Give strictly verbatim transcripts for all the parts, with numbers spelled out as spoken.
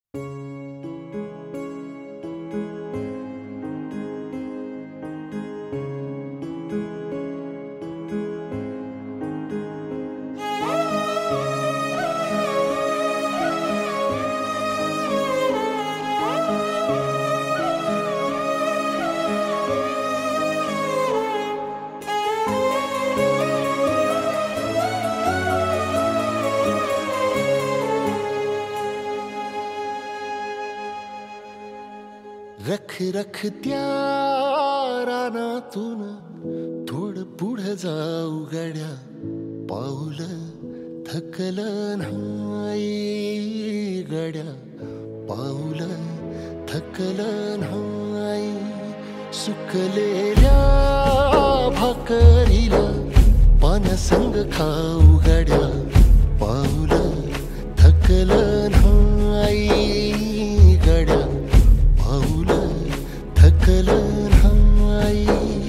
रख रख त्या रानातून थोडं पुढं जाऊ गड्या, पाऊल थकलं नाही गड्या, पाऊल थकलं नाही. सुकलेल्या भाकरीला पानसंग खाऊ गड्या, पाऊल थकलं नाही गड्या, पाऊल थकलं नाही.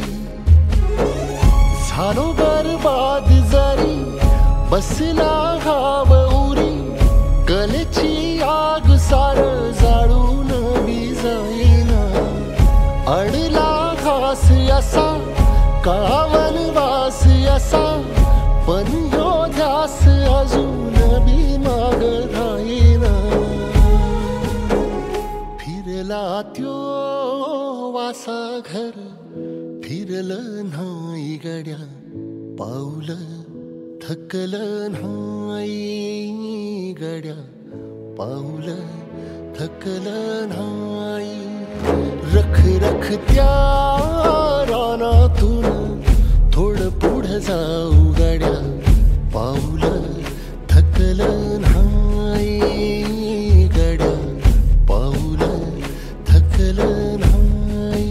झालो बरबाद जरी बसला घाव उरी, कलेची आग सार जाळून बी जाईना. अडला घास असा काळा वनवास असा, पण ह्यो ध्यास अजून बी माग राहीना. फिरला त्यो वासा घर फिरलं नाही गड्या, पाऊल थकलं नाही गड्या, पाऊल थकलं नाही. रख रख त्या रानातून थोडं पुढं जाऊ गड्या, पाऊल थकलं नाही गड्या, पाऊल थकलं नाही.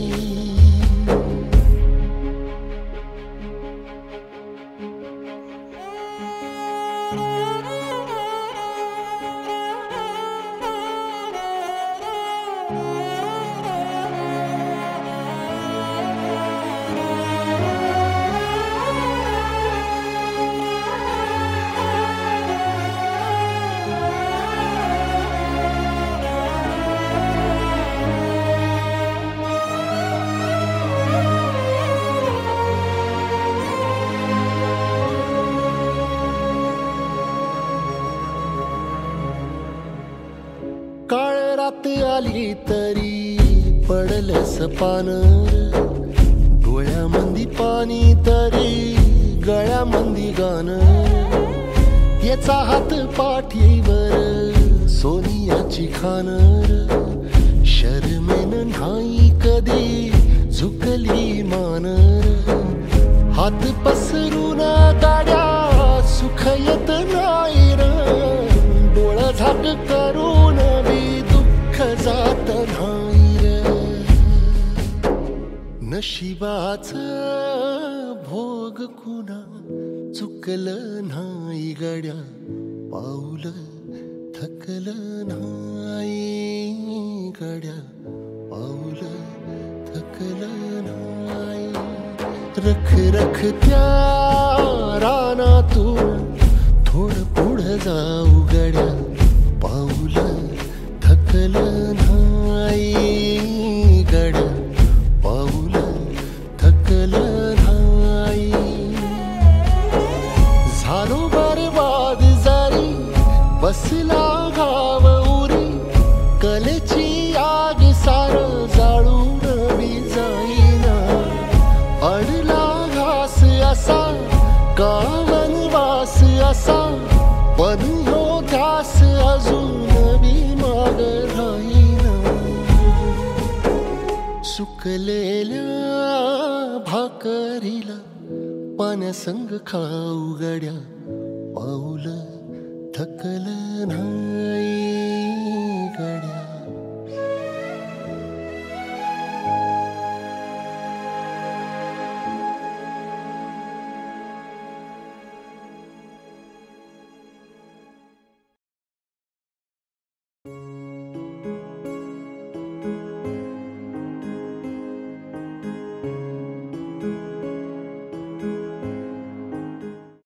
काळ रात आली तरी पडलंस पानर, डोळ्यामंदी पाणी तरी गळ्यामंदी गाणं. याचा हात पाठीवर सोनियाची खानर, शर्मेन नाही कधी झुकली मानर. हात पसरून गाड्या सुख येत नाही र, डोळा झाक करून बी दुःख जात नाही र. नशिबाच भोग कुणा चुकलं नाही गड्या, पाऊल थकलं नाही गड्या, पाऊल थकलं नाही. रख रख त्या रानातून थोडं पुढं जाऊ गड्या, पाऊल थकलं नाही गड्या, पाऊल थकलं नाही. झालो बरबाद जरी बसला घाव उरी, कलेची आग सार जाळून बी जाईना. अडला घास असा का वनवास असा, पण ह्यो ध्यास अजून बी माग राहीना. सुकलेल्या भाकरीला पाण्यासंग खाऊ गड्या, पाऊल थकलं नाही.